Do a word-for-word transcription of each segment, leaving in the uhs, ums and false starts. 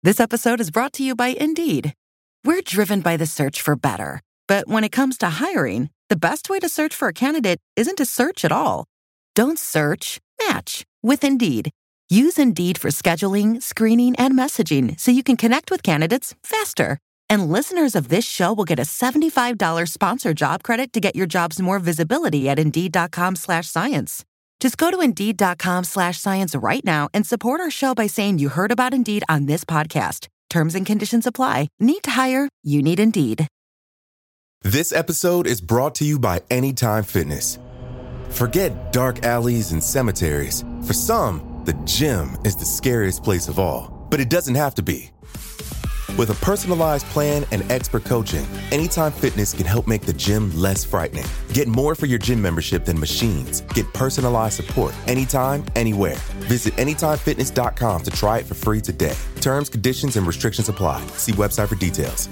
This episode is brought to you by Indeed. We're driven by the search for better. But when it comes to hiring, the best way to search for a candidate isn't to search at all. Don't search, match with Indeed. Use Indeed for scheduling, screening, and messaging so you can connect with candidates faster. And listeners of this show will get a seventy-five dollars sponsored job credit to get your jobs more visibility at Indeed.com slash science. Just go to Indeed.com slash science right now and support our show by saying you heard about Indeed on this podcast. Terms and conditions apply. Need to hire? You need Indeed. This episode is brought to you by Anytime Fitness. Forget dark alleys and cemeteries. For some, the gym is the scariest place of all. But it doesn't have to be. With a personalized plan and expert coaching, Anytime Fitness can help make the gym less frightening. Get more for your gym membership than machines. Get personalized support anytime, anywhere. Visit anytime fitness dot com to try it for free today. Terms, conditions, and restrictions apply. See website for details.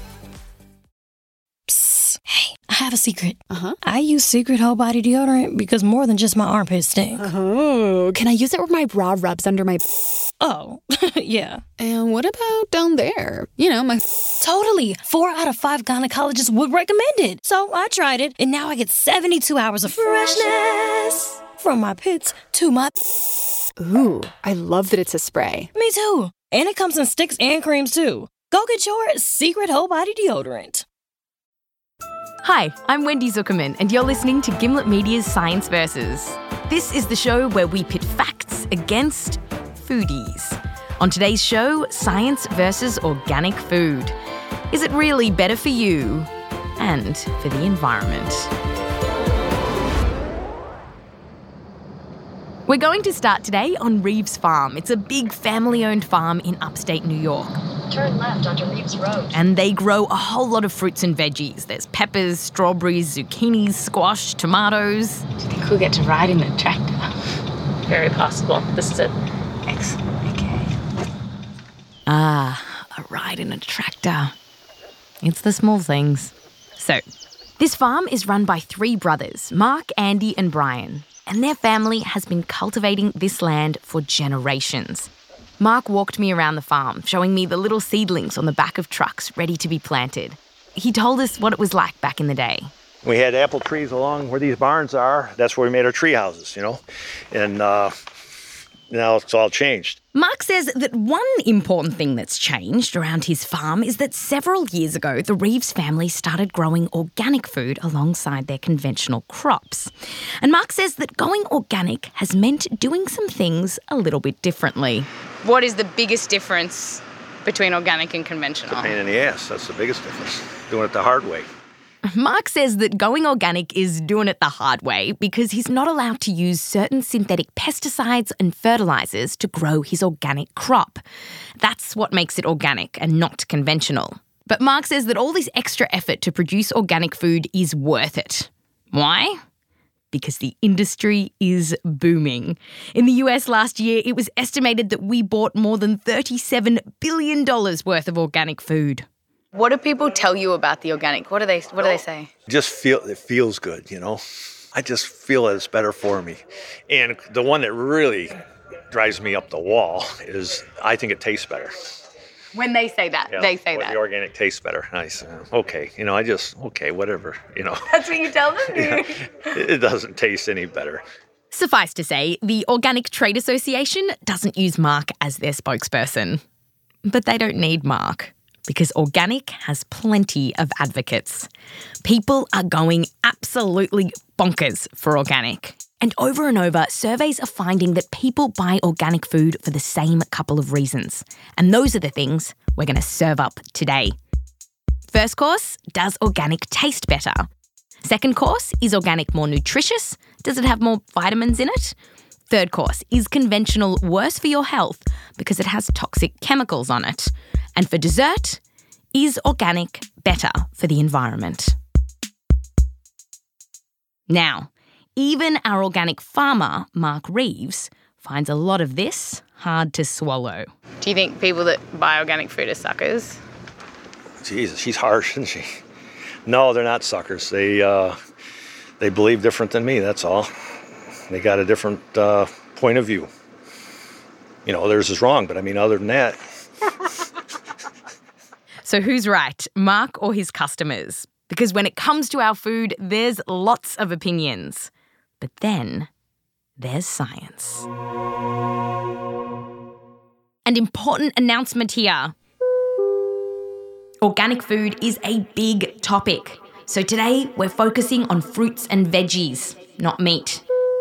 Psst. Hey, I have a secret. Uh-huh. I use Secret Whole Body Deodorant because more than just my armpits stink. Oh, can I use it where my bra rubs under my... Oh, yeah. And what about down there? You know, my... Totally. Four out of five gynecologists would recommend it. So I tried it, and now I get seventy-two hours of freshness. From my pits to my... Ooh, I love that it's a spray. Me too. And it comes in sticks and creams too. Go get your Secret Whole Body Deodorant. Hi, I'm Wendy Zuckerman, and you're listening to Gimlet Media's Science Versus. This is the show where we pit facts against foodies. On today's show, science versus organic food. Is it really better for you and for the environment? We're going to start today on Reeves Farm. It's a big family-owned farm in upstate New York. Turn left onto Reeves Road. And they grow a whole lot of fruits and veggies. There's peppers, strawberries, zucchinis, squash, tomatoes. Do you think we'll get to ride in a tractor? Very possible. This is it. Excellent. Okay. Ah, a ride in a tractor. It's the small things. So, this farm is run by three brothers, Mark, Andy, and Brian. And their family has been cultivating this land for generations. Mark walked me around the farm, showing me the little seedlings on the back of trucks ready to be planted. He told us what it was like back in the day. We had apple trees along where these barns are. That's where we made our tree houses, you know. And uh, now it's all changed. Mark says that one important thing that's changed around his farm is that several years ago, the Reeves family started growing organic food alongside their conventional crops. And Mark says that going organic has meant doing some things a little bit differently. What is the biggest difference between organic and conventional? It's a pain in the ass. That's the biggest difference. Doing it the hard way. Mark says that going organic is doing it the hard way because he's not allowed to use certain synthetic pesticides and fertilizers to grow his organic crop. That's what makes it organic and not conventional. But Mark says that all this extra effort to produce organic food is worth it. Why? Because the industry is booming. In the U S last year, it was estimated that we bought more than thirty-seven billion dollars worth of organic food. What do people tell you about the organic? What do they What do they say? Just feel it feels good, you know. I just feel that it's better for me. And the one that really drives me up the wall is I think it tastes better. When they say that, Yeah, they say or that. The organic tastes better. And I say, okay, you know, I just, okay, whatever, you know. That's what you tell them? Yeah, it doesn't taste any better. Suffice to say, the Organic Trade Association doesn't use Mark as their spokesperson. But they don't need Mark, because organic has plenty of advocates. People are going absolutely bonkers for organic. And over and over, surveys are finding that people buy organic food for the same couple of reasons. And those are the things we're going to serve up today. First course, does organic taste better? Second course, is organic more nutritious? Does it have more vitamins in it? Third course, is conventional worse for your health because it has toxic chemicals on it? And for dessert, is organic better for the environment? Now, even our organic farmer, Mark Reeves, finds a lot of this hard to swallow. Do you think people that buy organic food are suckers? Jesus, she's harsh, isn't she? No, they're not suckers. They uh, they believe different than me, that's all. They got a different uh, point of view. You know, theirs is wrong, but I mean, other than that, So who's right, Mark or his customers? Because when it comes to our food, there's lots of opinions. But then there's science. An important announcement here. Organic food is a big topic. So today we're focusing on fruits and veggies, not meat.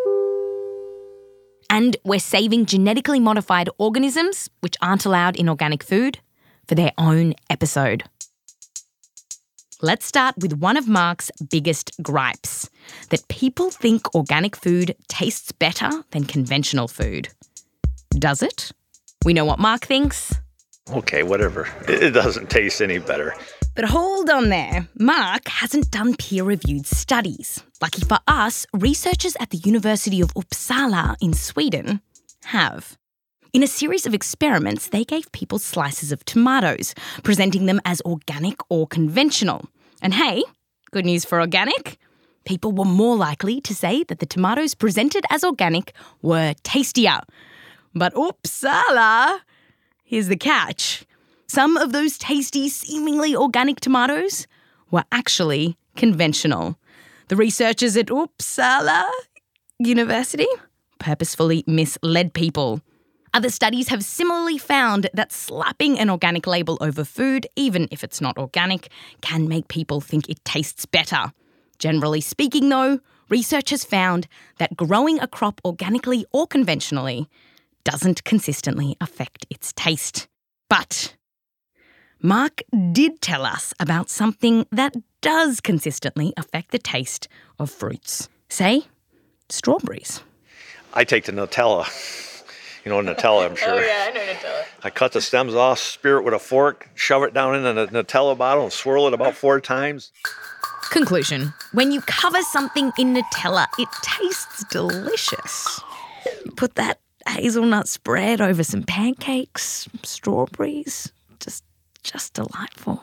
And we're saving genetically modified organisms, which aren't allowed in organic food, for their own episode. Let's start with one of Mark's biggest gripes, that people think organic food tastes better than conventional food. Does it? We know what Mark thinks. Okay, whatever. It doesn't taste any better. But hold on there. Mark hasn't done peer-reviewed studies. Lucky for us, researchers at the University of Uppsala in Sweden have. In a series of experiments, they gave people slices of tomatoes, presenting them as organic or conventional. And hey, good news for organic. People were more likely to say that the tomatoes presented as organic were tastier. But Uppsala, here's the catch. Some of those tasty, seemingly organic tomatoes were actually conventional. The researchers at Uppsala University purposefully misled people. Other studies have similarly found that slapping an organic label over food, even if it's not organic, can make people think it tastes better. Generally speaking, though, researchers found that growing a crop organically or conventionally doesn't consistently affect its taste. But Mark did tell us about something that does consistently affect the taste of fruits. Say, strawberries. I take the Nutella. You know Nutella, I'm sure. Oh, yeah, I know Nutella. I cut the stems off, spear it with a fork, shove it down in the Nutella bottle and swirl it about four times. Conclusion. When you cover something in Nutella, it tastes delicious. You put that hazelnut spread over some pancakes, strawberries, just, just delightful.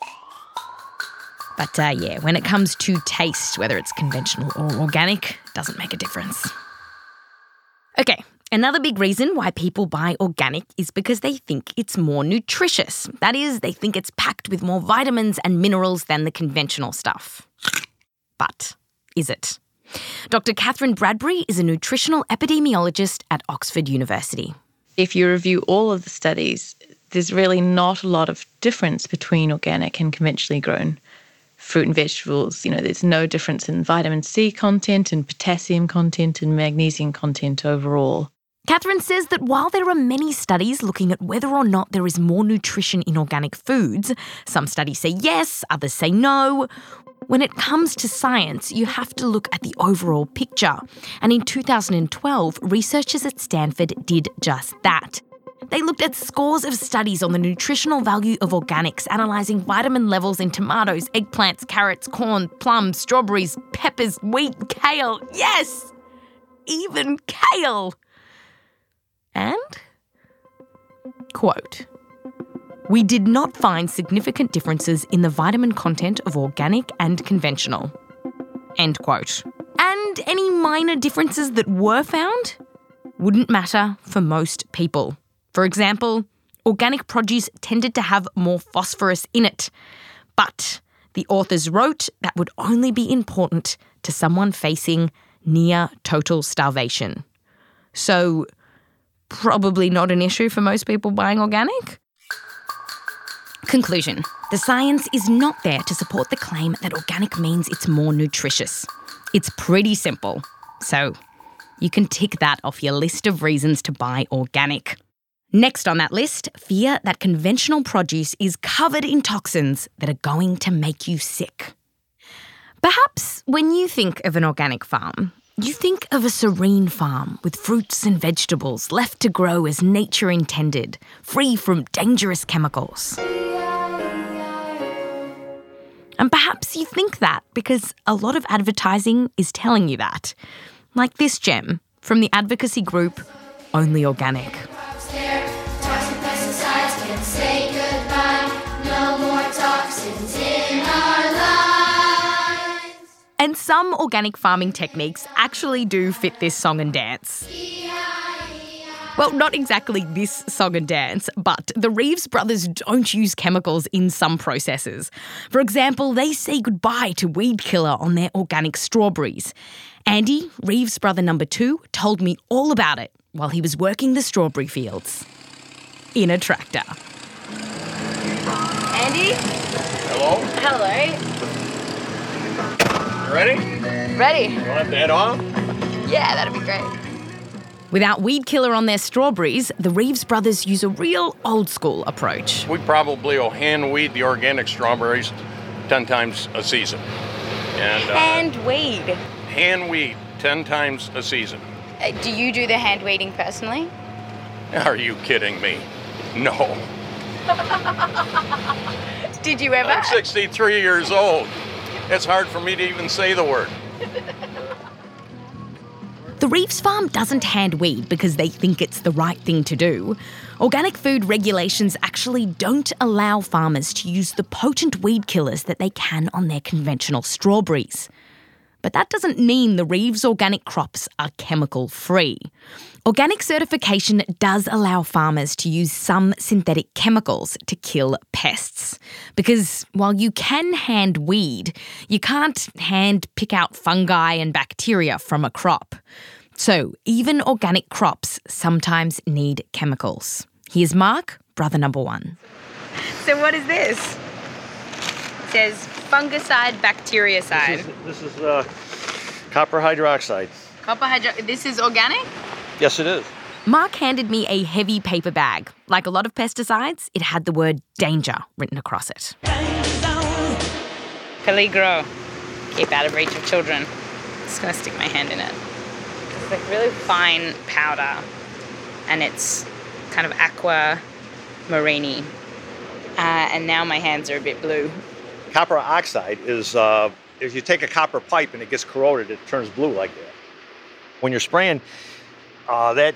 But uh, yeah, when it comes to taste, whether it's conventional or organic, doesn't make a difference. Okay. Another big reason why people buy organic is because they think it's more nutritious. That is, they think it's packed with more vitamins and minerals than the conventional stuff. But is it? Doctor Catherine Bradbury is a nutritional epidemiologist at Oxford University. If you review all of the studies, there's really not a lot of difference between organic and conventionally grown fruit and vegetables. You know, there's no difference in vitamin C content and potassium content and magnesium content overall. Catherine says that while there are many studies looking at whether or not there is more nutrition in organic foods, some studies say yes, others say no. When it comes to science, you have to look at the overall picture. And in two thousand twelve, researchers at Stanford did just that. They looked at scores of studies on the nutritional value of organics, analysing vitamin levels in tomatoes, eggplants, carrots, corn, plums, strawberries, peppers, wheat, kale. Yes! Even kale! And, quote, we did not find significant differences in the vitamin content of organic and conventional, end quote. And any minor differences that were found wouldn't matter for most people. For example, organic produce tended to have more phosphorus in it, but the authors wrote that would only be important to someone facing near total starvation. So, probably not an issue for most people buying organic. Conclusion. The science is not there to support the claim that organic means it's more nutritious. It's pretty simple. So you can tick that off your list of reasons to buy organic. Next on that list, fear that conventional produce is covered in toxins that are going to make you sick. Perhaps when you think of an organic farm, you think of a serene farm with fruits and vegetables left to grow as nature intended, free from dangerous chemicals. And perhaps you think that because a lot of advertising is telling you that. Like this gem from the advocacy group Only Organic. And some organic farming techniques actually do fit this song and dance. Well, not exactly this song and dance, but the Reeves brothers don't use chemicals in some processes. For example, they say goodbye to weed killer on their organic strawberries. Andy, Reeves brother number two, told me all about it while he was working the strawberry fields in a tractor. Andy? Hello? Hello. You ready? Ready. You want to head off? Yeah, that'd be great. Without weed killer on their strawberries, the Reeves brothers use a real old-school approach. We probably will hand weed the organic strawberries ten times a season. And uh, Hand weed. hand weed ten times a season. Uh, do you do the hand weeding personally? Are you kidding me? No. Did you ever? I'm sixty-three years old. It's hard for me to even say the word. The Reeves farm doesn't hand weed because they think it's the right thing to do. Organic food regulations actually don't allow farmers to use the potent weed killers that they can on their conventional strawberries. But that doesn't mean the Reeves organic crops are chemical-free. Organic certification does allow farmers to use some synthetic chemicals to kill pests. Because while you can hand weed, you can't hand pick out fungi and bacteria from a crop. So even organic crops sometimes need chemicals. Here's Mark, brother number one. So what is this? It says fungicide, bactericide. This is, this is uh, copper hydroxide. Copper hydro. This is organic? Yes, it is. Mark handed me a heavy paper bag. Like a lot of pesticides, it had the word danger written across it. Peligro. Keep out of reach of children. Just gonna stick my hand in it. It's like really fine powder, and it's kind of aqua marini. Uh, and now my hands are a bit blue. Copper oxide is, uh, if you take a copper pipe and it gets corroded, it turns blue like that. When you're spraying uh, that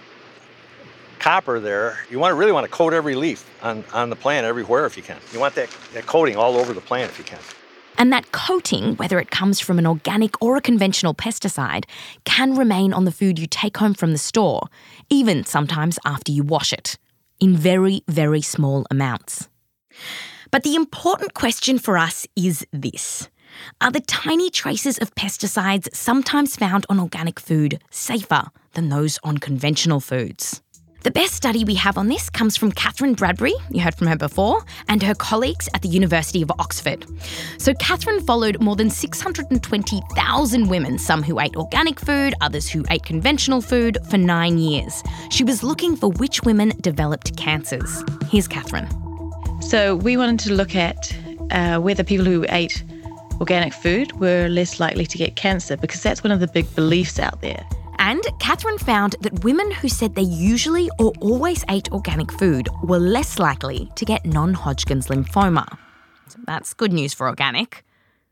copper there, you want to really want to coat every leaf on, on the plant everywhere if you can. You want that, that coating all over the plant if you can. And that coating, whether it comes from an organic or a conventional pesticide, can remain on the food you take home from the store, even sometimes after you wash it, in very, very small amounts. But the important question for us is this. Are the tiny traces of pesticides sometimes found on organic food safer than those on conventional foods? The best study we have on this comes from Catherine Bradbury, you heard from her before, and her colleagues at the University of Oxford. So Catherine followed more than six hundred twenty thousand women, some who ate organic food, others who ate conventional food, for nine years. She was looking for which women developed cancers. Here's Catherine. So we wanted to look at uh, whether people who ate organic food were less likely to get cancer, because that's one of the big beliefs out there. And Catherine found that women who said they usually or always ate organic food were less likely to get non-Hodgkin's lymphoma. So that's good news for organic.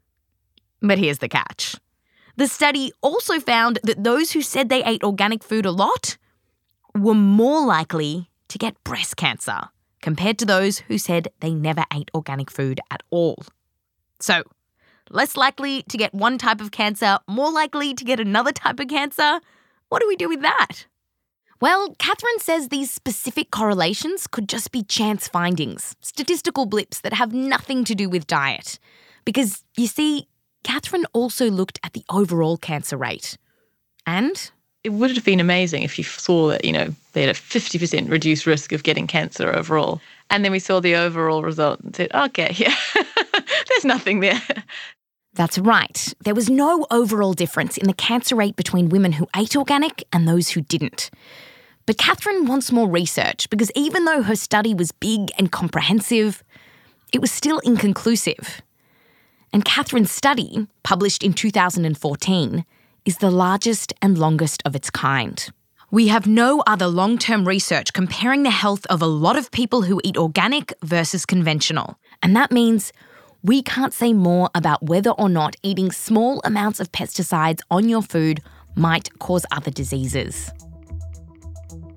But here's the catch. The study also found that those who said they ate organic food a lot were more likely to get breast cancer compared to those who said they never ate organic food at all. So, less likely to get one type of cancer, more likely to get another type of cancer? What do we do with that? Well, Catherine says these specific correlations could just be chance findings, statistical blips that have nothing to do with diet. Because, you see, Catherine also looked at the overall cancer rate. And it would have been amazing if you saw that, you know, they had a fifty percent reduced risk of getting cancer overall. And then we saw the overall result and said, okay, yeah, there's nothing there. That's right. There was no overall difference in the cancer rate between women who ate organic and those who didn't. But Catherine wants more research because even though her study was big and comprehensive, it was still inconclusive. And Catherine's study, published in two thousand fourteen, is the largest and longest of its kind. We have no other long-term research comparing the health of a lot of people who eat organic versus conventional. And that means we can't say more about whether or not eating small amounts of pesticides on your food might cause other diseases.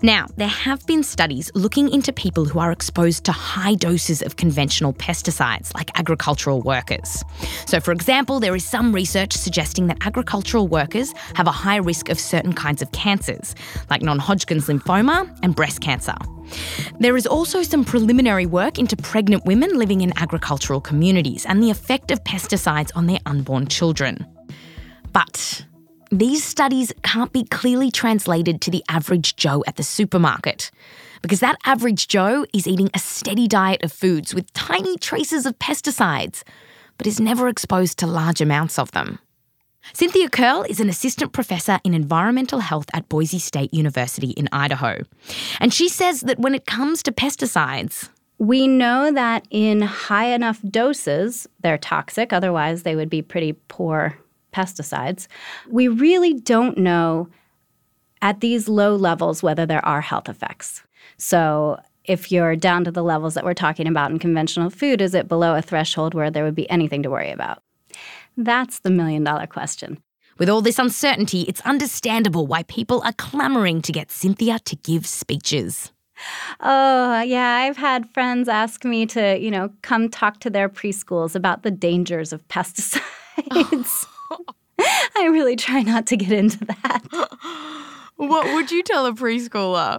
Now, there have been studies looking into people who are exposed to high doses of conventional pesticides, like agricultural workers. So, for example, there is some research suggesting that agricultural workers have a high risk of certain kinds of cancers, like non-Hodgkin's lymphoma and breast cancer. There is also some preliminary work into pregnant women living in agricultural communities and the effect of pesticides on their unborn children. But these studies can't be clearly translated to the average Joe at the supermarket, because that average Joe is eating a steady diet of foods with tiny traces of pesticides, but is never exposed to large amounts of them. Cynthia Curl is an assistant professor in environmental health at Boise State University in Idaho, and she says that when it comes to pesticides, we know that in high enough doses, they're toxic, otherwise they would be pretty poor pesticides. We really don't know at these low levels whether there are health effects. So if you're down to the levels that we're talking about in conventional food, is it below a threshold where there would be anything to worry about? That's the million-dollar question. With all this uncertainty, it's understandable why people are clamoring to get Cynthia to give speeches. Oh, yeah, I've had friends ask me to, you know, come talk to their preschools about the dangers of pesticides. I really try not to get into that. What would you tell a preschooler?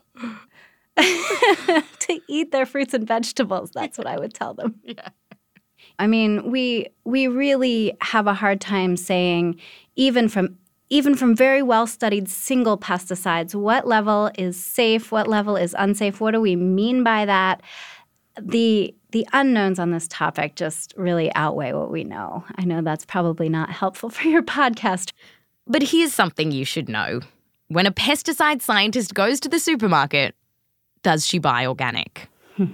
To eat their fruits and vegetables. That's what I would tell them. Yeah. I mean, we we really have a hard time saying, even from even from very well-studied single pesticides, what level is safe, what level is unsafe, what do we mean by that? The the unknowns on this topic just really outweigh what we know. I know that's probably not helpful for your podcast. But here's something you should know. When a pesticide scientist goes to the supermarket, does she buy organic?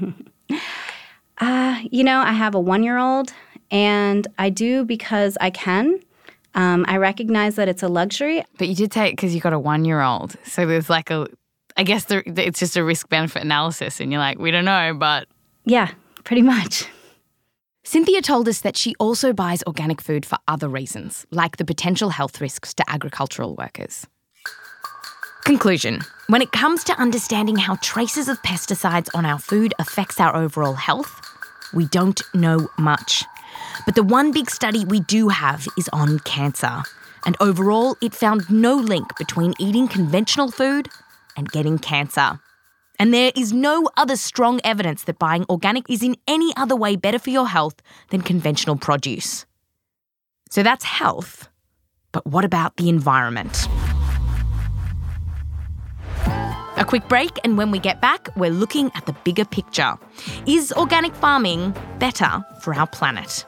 uh, you know, I have a one-year-old, and I do because I can. Um, I recognize that it's a luxury. But you did say it because you got a one-year-old. So there's like a, I guess there, it's just a risk-benefit analysis, and you're like, we don't know, but... Yeah, pretty much. Cynthia told us that she also buys organic food for other reasons, like the potential health risks to agricultural workers. Conclusion. When it comes to understanding how traces of pesticides on our food affects our overall health, we don't know much. But the one big study we do have is on cancer. And overall, it found no link between eating conventional food and getting cancer. And there is no other strong evidence that buying organic is in any other way better for your health than conventional produce. So that's health. But what about the environment? A quick break, and when we get back, we're looking at the bigger picture. Is organic farming better for our planet?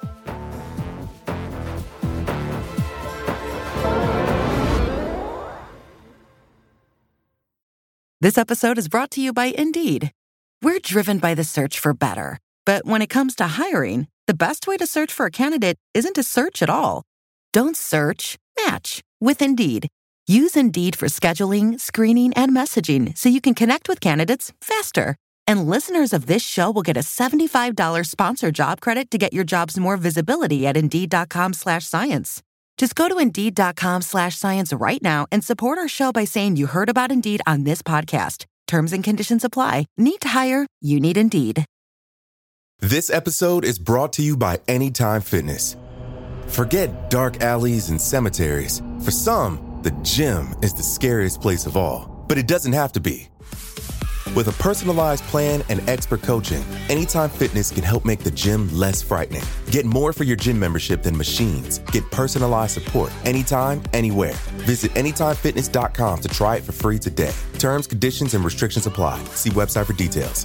This episode is brought to you by Indeed. We're driven by the search for better. But when it comes to hiring, the best way to search for a candidate isn't to search at all. Don't search, match with Indeed. Use Indeed for scheduling, screening, and messaging so you can connect with candidates faster. And listeners of this show will get a seventy-five dollars sponsored job credit to get your jobs more visibility at Indeed.com slash science. Just go to Indeed.com slash science right now and support our show by saying you heard about Indeed on this podcast. Terms and conditions apply. Need to hire? You need Indeed. This episode is brought to you by Anytime Fitness. Forget dark alleys and cemeteries. For some, the gym is the scariest place of all. But it doesn't have to be. With a personalized plan and expert coaching, Anytime Fitness can help make the gym less frightening. Get more for your gym membership than machines. Get personalized support anytime, anywhere. Visit anytime fitness dot com to try it for free today. Terms, conditions, and restrictions apply. See website for details.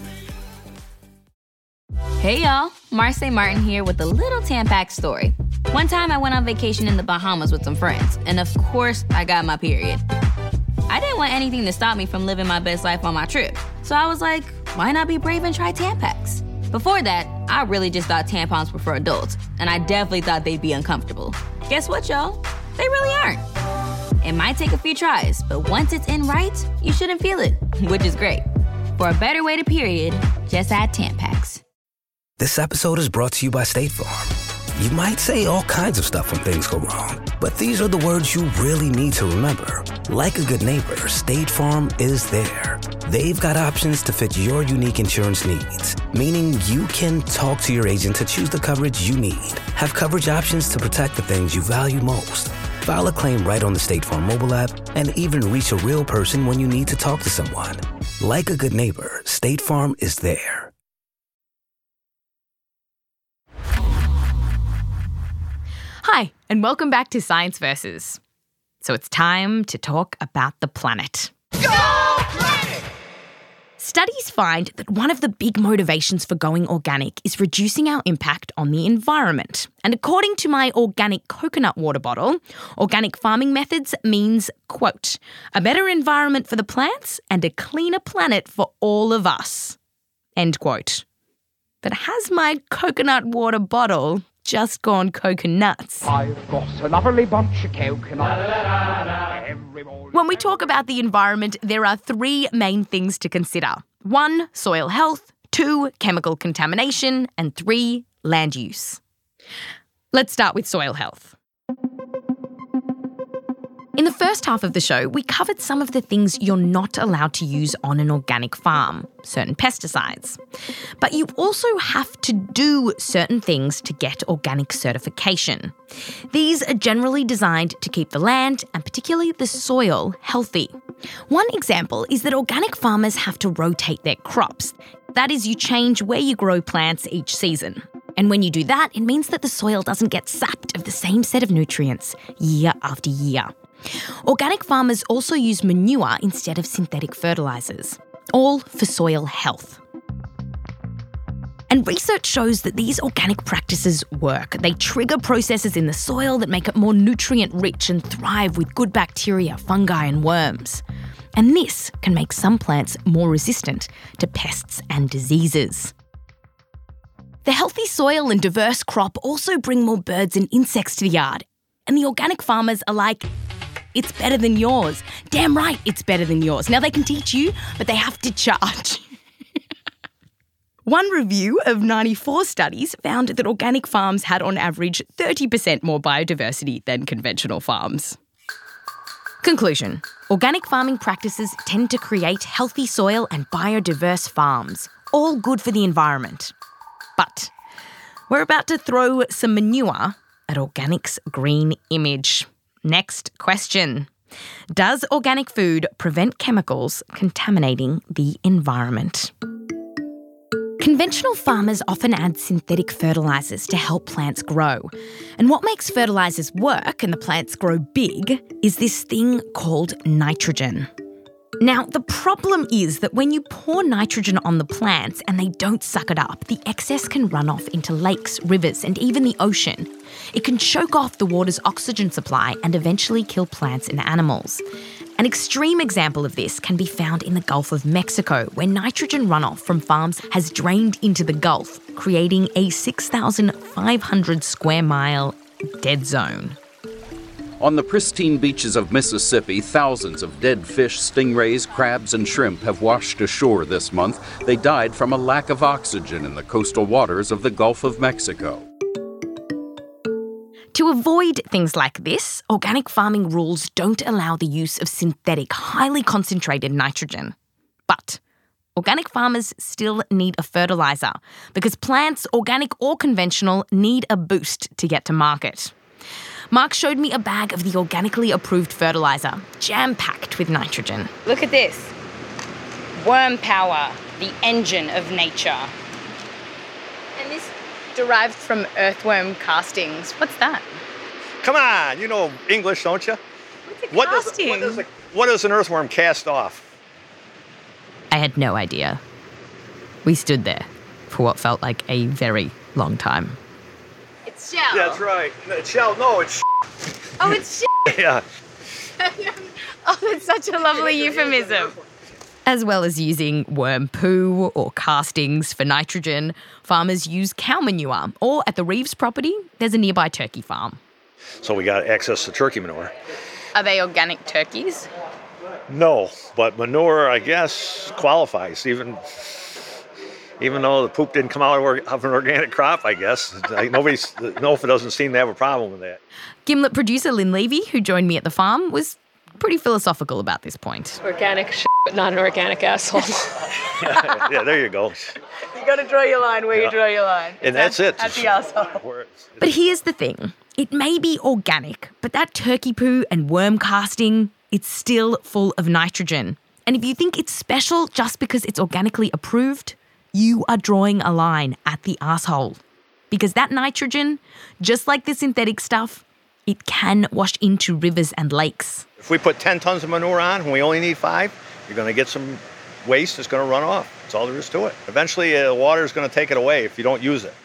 Hey y'all, Marcy Martin here with a little Tampax story. One time I went on vacation in the Bahamas with some friends, and of course I got my period. I didn't want anything to stop me from living my best life on my trip. So I was like, why not be brave and try Tampax? Before that, I really just thought tampons were for adults, and I definitely thought they'd be uncomfortable. Guess what, y'all? They really aren't. It might take a few tries, but once it's in right, you shouldn't feel it, which is great. For a better way to period, just add Tampax. This episode is brought to you by State Farm. You might say all kinds of stuff when things go wrong, but these are the words you really need to remember. Like a good neighbor, State Farm is there. They've got options to fit your unique insurance needs, meaning you can talk to your agent to choose the coverage you need. Have coverage options to protect the things you value most. File a claim right on the State Farm mobile app and even reach a real person when you need to talk to someone. Like a good neighbor, State Farm is there. Hi, and welcome back to Science Versus. So it's time to talk about the planet. Go planet! Studies find that one of the big motivations for going organic is reducing our impact on the environment. And according to my organic coconut water bottle, organic farming methods means, quote, a better environment for the plants and a cleaner planet for all of us, end quote. But has my coconut water bottle just gone coconuts? I've got a lovely bunch of coconuts. When we talk about the environment, there are three main things to consider. One, soil health. Two, chemical contamination. And three, land use. Let's start with soil health. In the first half of the show, we covered some of the things you're not allowed to use on an organic farm, certain pesticides. But you also have to do certain things to get organic certification. These are generally designed to keep the land, and particularly the soil, healthy. One example is that organic farmers have to rotate their crops. That is, you change where you grow plants each season. And when you do that, it means that the soil doesn't get sapped of the same set of nutrients year after year. Organic farmers also use manure instead of synthetic fertilisers, all for soil health. And research shows that these organic practices work. They trigger processes in the soil that make it more nutrient-rich and thrive with good bacteria, fungi and worms. And this can make some plants more resistant to pests and diseases. The healthy soil and diverse crop also bring more birds and insects to the yard. And the organic farmers are like, it's better than yours. Damn right, it's better than yours. Now they can teach you, but they have to charge. One review of ninety-four studies found that organic farms had on average thirty percent more biodiversity than conventional farms. Conclusion. Organic farming practices tend to create healthy soil and biodiverse farms, all good for the environment. But we're about to throw some manure at organic's green image. Next question. Does organic food prevent chemicals contaminating the environment? Conventional farmers often add synthetic fertilisers to help plants grow. And what makes fertilisers work and the plants grow big is this thing called nitrogen. Now, the problem is that when you pour nitrogen on the plants and they don't suck it up, the excess can run off into lakes, rivers, and even the ocean. It can choke off the water's oxygen supply and eventually kill plants and animals. An extreme example of this can be found in the Gulf of Mexico, where nitrogen runoff from farms has drained into the Gulf, creating a six thousand five hundred square mile dead zone. On the pristine beaches of Mississippi, thousands of dead fish, stingrays, crabs, and shrimp have washed ashore this month. They died from a lack of oxygen in the coastal waters of the Gulf of Mexico. To avoid things like this, organic farming rules don't allow the use of synthetic, highly concentrated nitrogen. But organic farmers still need a fertiliser because plants, organic or conventional, need a boost to get to market. Mark showed me a bag of the organically approved fertiliser, jam-packed with nitrogen. Look at this. Worm power, the engine of nature. And this derived from earthworm castings. What's that? Come on, you know English, don't you? What's a what casting? Does, what, does a, what does an earthworm cast off? I had no idea. We stood there for what felt like a very long time. It's shell. That's right. No, shell, no, it's Oh, it's shell. Yeah. Oh, that's such a lovely euphemism. As well as using worm poo or castings for nitrogen, farmers use cow manure, or at the Reeves property, there's a nearby turkey farm. So we got access to turkey manure. Are they organic turkeys? No, but manure, I guess, qualifies. Even even though the poop didn't come out of an organic crop, I guess. Like, nobody, NOFA doesn't seem to have a problem with that. Gimlet producer Lynn Levy, who joined me at the farm, was pretty philosophical about this point. Organic shit, but not an organic asshole. yeah, yeah, there you go. You got to draw your line where yeah. you draw your line. And that's it. At the asshole. But here's the thing. It may be organic, but that turkey poo and worm casting, it's still full of nitrogen. And if you think it's special just because it's organically approved, you are drawing a line at the asshole. Because that nitrogen, just like the synthetic stuff, it can wash into rivers and lakes. If we put ten tons of manure on and we only need five, you're going to get some waste that's going to run off. That's all there is to it. Eventually, uh, water is going to take it away if you don't use it.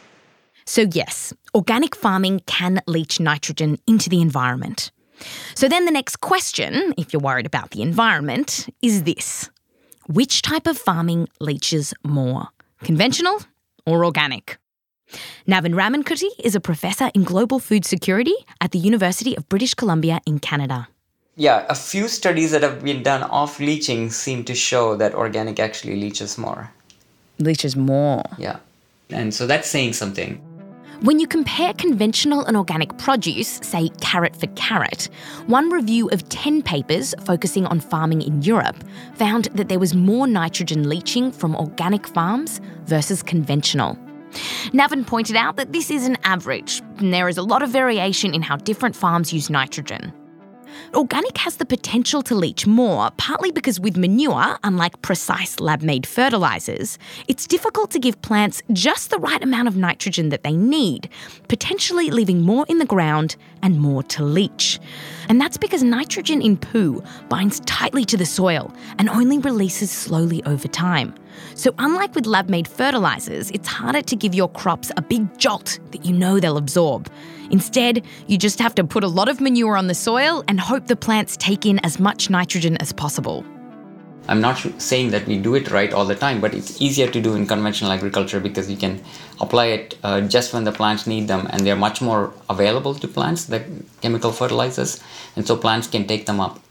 So yes, organic farming can leach nitrogen into the environment. So then the next question, if you're worried about the environment, is this. Which type of farming leaches more, conventional or organic? Navin Ramankurty is a professor in global food security at the University of British Columbia in Canada. Yeah, a few studies that have been done of leaching seem to show that organic actually leaches more. Leaches more? Yeah. And so that's saying something. When you compare conventional and organic produce, say carrot for carrot, one review of ten papers focusing on farming in Europe found that there was more nitrogen leaching from organic farms versus conventional. Navin pointed out that this is an average, and there is a lot of variation in how different farms use nitrogen. Organic has the potential to leach more, partly because with manure, unlike precise lab-made fertilisers, it's difficult to give plants just the right amount of nitrogen that they need, potentially leaving more in the ground and more to leach. And that's because nitrogen in poo binds tightly to the soil and only releases slowly over time. So unlike with lab-made fertilisers, it's harder to give your crops a big jolt that you know they'll absorb. Instead, you just have to put a lot of manure on the soil and hope the plants take in as much nitrogen as possible. I'm not saying that we do it right all the time, but it's easier to do in conventional agriculture because you can apply it uh, just when the plants need them, and they're much more available to plants, the chemical fertilizers, and so plants can take them up.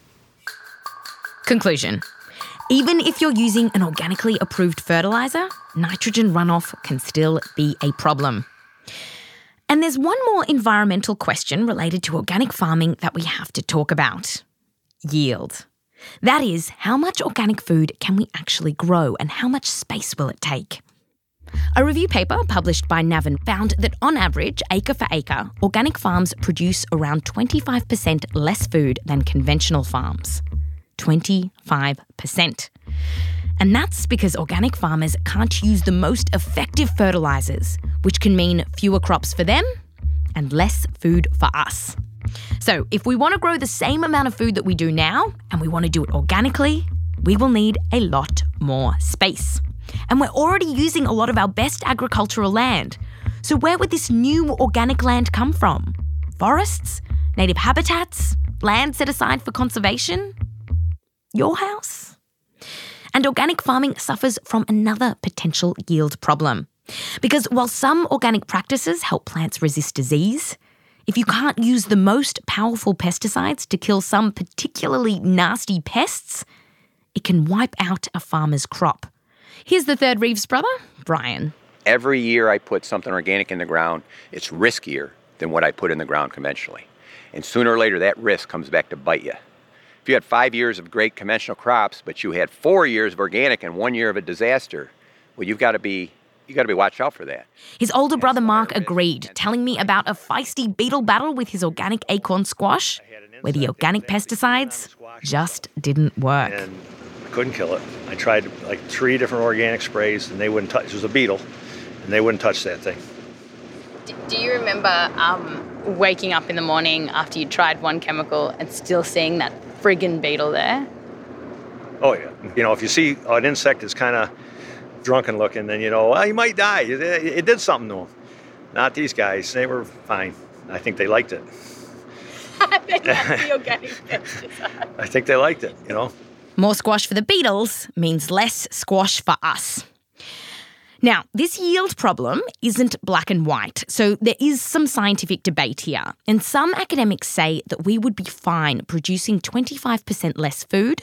Conclusion. Even if you're using an organically approved fertiliser, nitrogen runoff can still be a problem. And there's one more environmental question related to organic farming that we have to talk about. Yield. That is, how much organic food can we actually grow and how much space will it take? A review paper published by Navin found that on average, acre for acre, organic farms produce around twenty-five percent less food than conventional farms. twenty-five percent. And that's because organic farmers can't use the most effective fertilisers, which can mean fewer crops for them and less food for us. So if we want to grow the same amount of food that we do now, and we want to do it organically, we will need a lot more space. And we're already using a lot of our best agricultural land. So where would this new organic land come from? Forests? Native habitats? Land set aside for conservation? Your house? And organic farming suffers from another potential yield problem. Because while some organic practices help plants resist disease, if you can't use the most powerful pesticides to kill some particularly nasty pests, it can wipe out a farmer's crop. Here's the third Reeves brother, Brian. Every year I put something organic in the ground, it's riskier than what I put in the ground conventionally. And sooner or later, that risk comes back to bite you. If you had five years of great conventional crops, but you had four years of organic and one year of a disaster, well, you've got to be you got to be watched out for that. His older brother Mark agreed, telling me about a feisty beetle battle with his organic acorn squash, where the organic pesticides just didn't work. And I couldn't kill it. I tried like three different organic sprays, and they wouldn't touch. It was a beetle, and they wouldn't touch that thing. Do you remember um, waking up in the morning after you tried one chemical and still seeing that friggin' beetle there? Oh, yeah. You know, if you see an insect that's kind of drunken looking, then you know, well, he might die. It, it did something to him. Not these guys. They were fine. I think they liked it. They liked the organic pesticide. I think they liked it, you know. More squash for the beetles means less squash for us. Now, this yield problem isn't black and white, so there is some scientific debate here. And some academics say that we would be fine producing twenty-five percent less food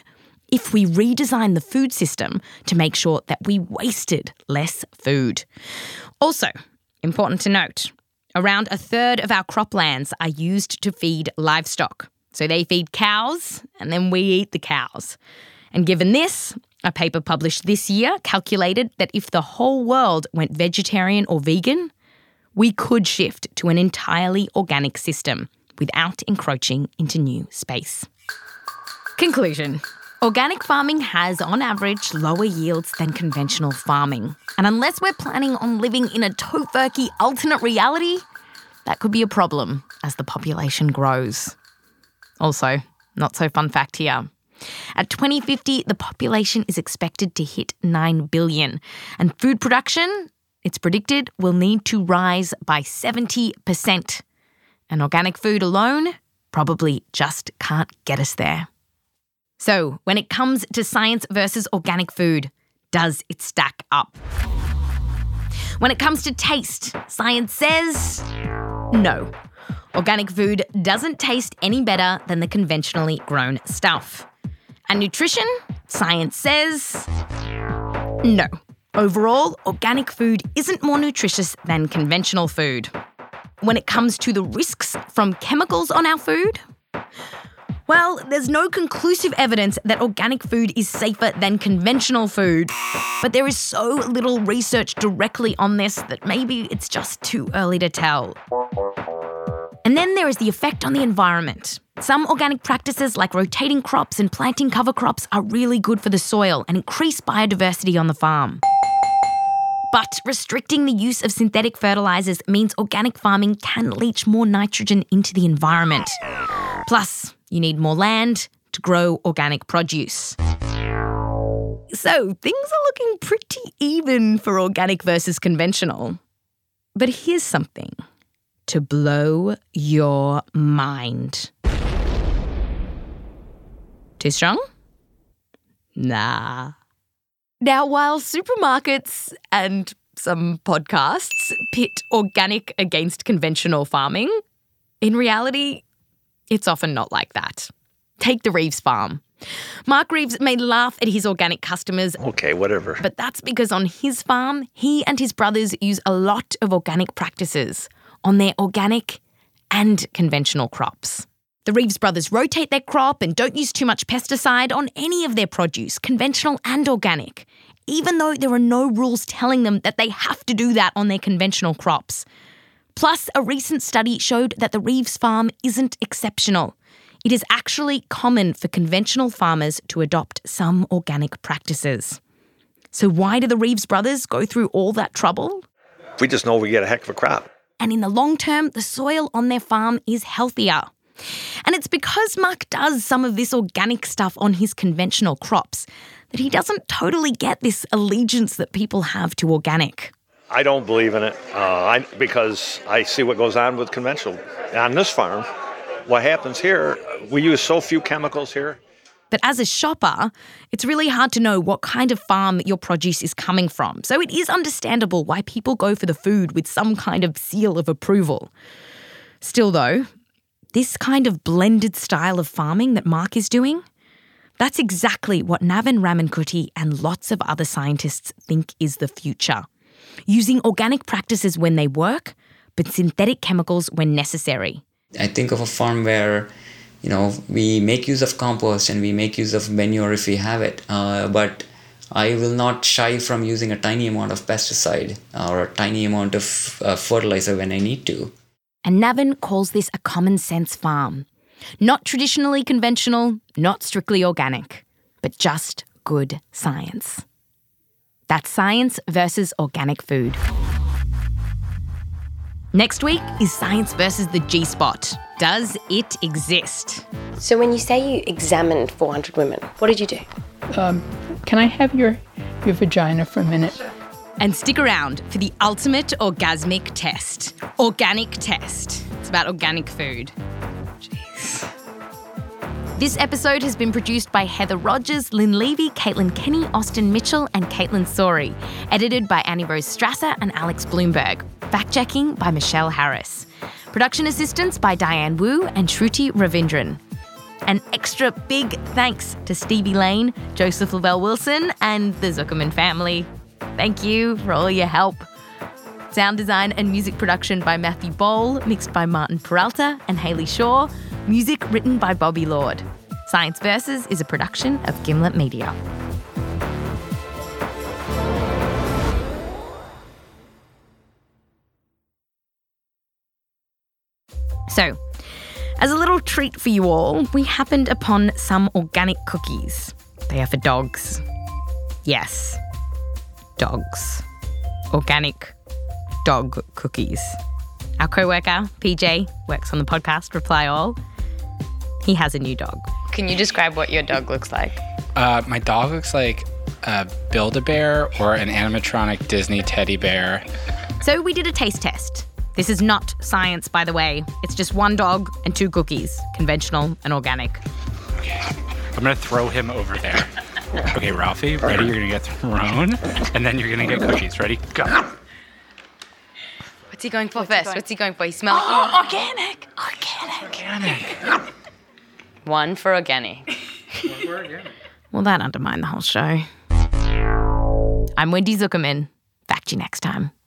if we redesign the food system to make sure that we wasted less food. Also, important to note, around a third of our croplands are used to feed livestock. So they feed cows and then we eat the cows. And given this, a paper published this year calculated that if the whole world went vegetarian or vegan, we could shift to an entirely organic system without encroaching into new space. Conclusion. Organic farming has, on average, lower yields than conventional farming. And unless we're planning on living in a tofurkey alternate reality, that could be a problem as the population grows. Also, not so fun fact here. At twenty fifty, the population is expected to hit nine billion, and food production, it's predicted, will need to rise by seventy percent. And organic food alone probably just can't get us there. So, when it comes to science versus organic food, does it stack up? When it comes to taste, science says no. Organic food doesn't taste any better than the conventionally grown stuff. And nutrition, science says no. Overall, organic food isn't more nutritious than conventional food. When it comes to the risks from chemicals on our food, well, there's no conclusive evidence that organic food is safer than conventional food. But there is so little research directly on this that maybe it's just too early to tell. And then there is the effect on the environment. Some organic practices like rotating crops and planting cover crops are really good for the soil and increase biodiversity on the farm. But restricting the use of synthetic fertilisers means organic farming can leach more nitrogen into the environment. Plus, you need more land to grow organic produce. So things are looking pretty even for organic versus conventional. But here's something to blow your mind. Too strong? Nah. Now, while supermarkets and some podcasts pit organic against conventional farming, in reality, it's often not like that. Take the Reeves farm. Mark Reeves may laugh at his organic customers. Okay, whatever. But that's because on his farm, he and his brothers use a lot of organic practices on their organic and conventional crops. The Reeves brothers rotate their crop and don't use too much pesticide on any of their produce, conventional and organic, even though there are no rules telling them that they have to do that on their conventional crops. Plus, a recent study showed that the Reeves farm isn't exceptional. It is actually common for conventional farmers to adopt some organic practices. So why do the Reeves brothers go through all that trouble? We just know we get a heck of a crop. And in the long term, the soil on their farm is healthier. And it's because Mark does some of this organic stuff on his conventional crops that he doesn't totally get this allegiance that people have to organic. I don't believe in it uh, I, because I see what goes on with conventional. On this farm, what happens here, we use so few chemicals here. But as a shopper, it's really hard to know what kind of farm your produce is coming from. So it is understandable why people go for the food with some kind of seal of approval. Still though, this kind of blended style of farming that Mark is doing, that's exactly what Navin Ramankuti and lots of other scientists think is the future. Using organic practices when they work, but synthetic chemicals when necessary. I think of a farm where, you know, we make use of compost and we make use of manure if we have it, uh, but I will not shy from using a tiny amount of pesticide or a tiny amount of uh, fertilizer when I need to. And Navin calls this a common sense farm. Not traditionally conventional, not strictly organic, but just good science. That's science versus organic food. Next week is science versus the G-spot. Does it exist? So when you say you examined four hundred women, what did you do? Um, can I have your, your vagina for a minute? And stick around for the ultimate orgasmic test. Organic test. It's about organic food. Jeez. This episode has been produced by Heather Rogers, Lynn Levy, Caitlin Kenny, Austin Mitchell, and Caitlin Sori. Edited by Annie Rose Strasser and Alex Bloomberg. Fact-checking by Michelle Harris. Production assistance by Diane Wu and Shruti Ravindran. An extra big thanks to Stevie Lane, Joseph Lavelle Wilson, and the Zuckerman family. Thank you for all your help. Sound design and music production by Matthew Bowl, mixed by Martin Peralta and Hayley Shaw. Music written by Bobby Lord. Science Versus is a production of Gimlet Media. So, as a little treat for you all, we happened upon some organic cookies. They are for dogs. Yes, dogs. Organic dog cookies. Our co-worker, P J, works on the podcast Reply All. He has a new dog. Can you describe what your dog looks like? Uh, my dog looks like a Build-A-Bear or an animatronic Disney teddy bear. So we did a taste test. This is not science, by the way. It's just one dog and two cookies, conventional and organic. Okay, I'm going to throw him over there. Okay, Ralphie, ready? You're going to get thrown, and then you're going to get cookies. Ready? Go. What's he going for What's first? he going? What's he going for? He's smelling... Oh, organic! Organic! Organic. One for organic. One for organic. Well, that undermined the whole show. I'm Wendy Zuckerman. Back to you next time.